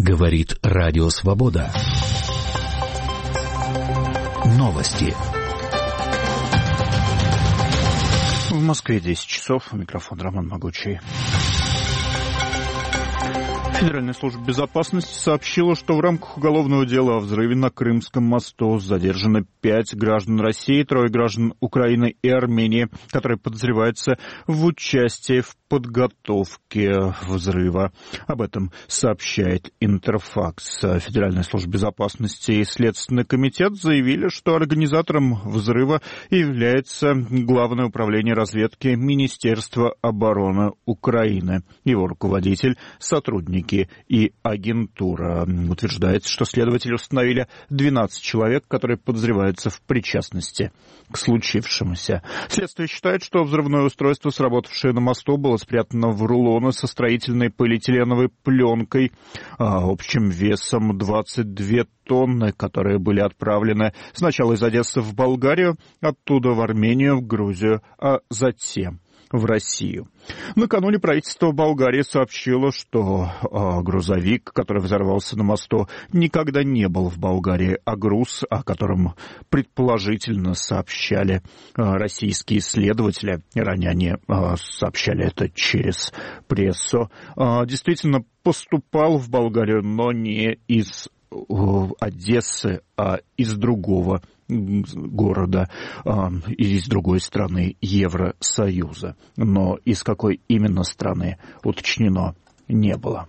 Говорит Радио Свобода. Новости. В Москве 10 часов. Микрофон Роман Могучий. Федеральная служба безопасности сообщила, что в рамках уголовного дела о взрыве на Крымском мосту задержано 5 граждан России, 3 граждан Украины и Армении, которые подозреваются в участии в подготовке взрыва. Об этом сообщает Интерфакс. Федеральная служба безопасности и Следственный комитет заявили, что организатором взрыва является Главное управление разведки Министерства обороны Украины. Его руководитель, сотрудники и агентура. Утверждается, что следователи установили 12 человек, которые подозреваются в причастности к случившемуся. Следствие считает, что взрывное устройство, сработавшее на мосту, было спрятано в рулоны со строительной полиэтиленовой пленкой общим весом 22 тонны, которые были отправлены сначала из Одессы в Болгарию, оттуда в Армению, в Грузию, а затем в Россию. Накануне правительство Болгарии сообщило, что грузовик, который взорвался на мосту, никогда не был в Болгарии, а груз, о котором предположительно сообщали российские следователи, ранее они сообщали это через прессу, действительно поступал в Болгарию, но не из Одессы, а из другого города и из другой страны Евросоюза. Но из какой именно страны уточнено не было.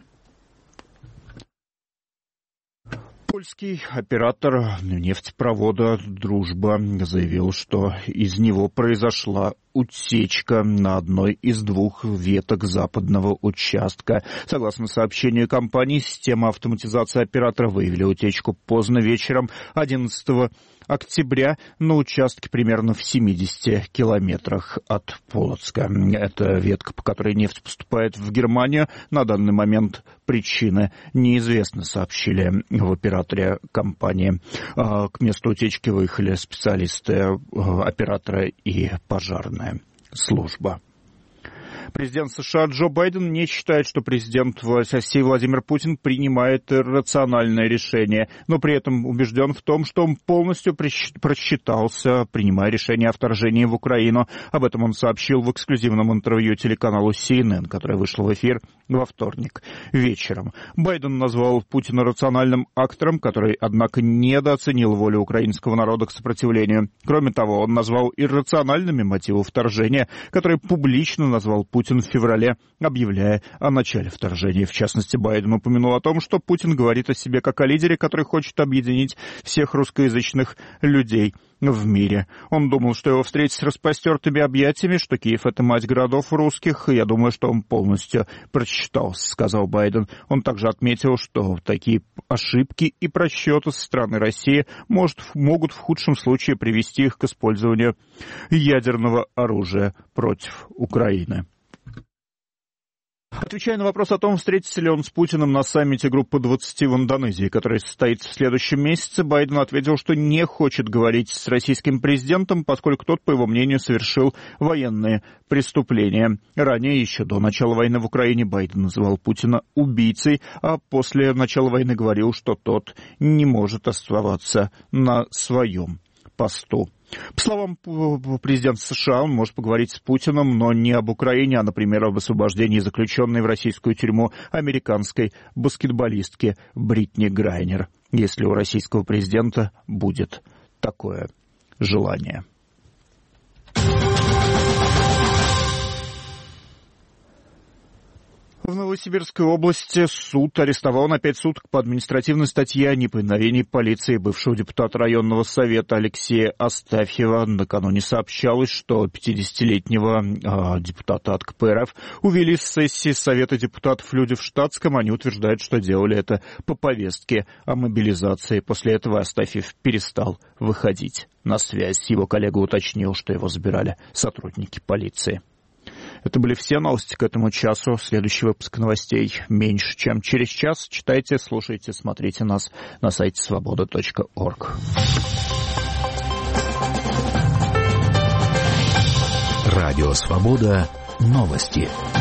Польский оператор нефтепровода «Дружба» заявил, что из него произошла утечка на одной из 2 веток западного участка. Согласно сообщению компании, система автоматизации оператора выявили утечку поздно вечером 11 октября на участке примерно в 70 километрах от Полоцка. Это ветка, по которой нефть поступает в Германию. На данный момент причины неизвестны, сообщили в операторе компании. К месту утечки выехали специалисты оператора и пожарная служба. Президент США Джо Байден не считает, что президент России Владимир Путин принимает иррациональное решение, но при этом убежден в том, что он полностью просчитался, принимая решение о вторжении в Украину. Об этом он сообщил в эксклюзивном интервью телеканалу CNN, которое вышло в эфир во вторник вечером. Байден назвал Путина рациональным актором, который, однако, недооценил волю украинского народа к сопротивлению. Кроме того, он назвал иррациональными мотивы вторжения, которые публично назвал Путин в феврале, объявляя о начале вторжения. В частности, Байден упомянул о том, что Путин говорит о себе как о лидере, который хочет объединить всех русскоязычных людей в мире. Он думал, что его встретят с распростертыми объятиями, что Киев — это мать городов русских, и я думаю, что он полностью просчитался, сказал Байден. Он также отметил, что такие ошибки и просчеты со стороны России могут в худшем случае привести их к использованию ядерного оружия против Украины. Отвечая на вопрос о том, встретится ли он с Путиным на саммите Группы 20 в Индонезии, который состоится в следующем месяце, Байден ответил, что не хочет говорить с российским президентом, поскольку тот, по его мнению, совершил военные преступления. Ранее, еще до начала войны в Украине, Байден называл Путина убийцей, а после начала войны говорил, что тот не может оставаться на своем посту. По словам президента США, он может поговорить с Путиным, но не об Украине, а, например, об освобождении заключенной в российскую тюрьму американской баскетболистки Бритни Грайнер, если у российского президента будет такое желание. В Новосибирской области суд арестовал на 5 суток по административной статье о неповиновении полиции бывшего депутата районного совета Алексея Астафьева. Накануне сообщалось, что 50-летнего депутата от КПРФ увели с сессии Совета депутатов люди в штатском. Они утверждают, что делали это по повестке о мобилизации. После этого Астафьев перестал выходить на связь. Его коллега уточнил, что его забирали сотрудники полиции. Это были все новости к этому часу. Следующий выпуск новостей меньше, чем через час. Читайте, слушайте, смотрите нас на сайте свобода.орг. Радио «Свобода». Новости.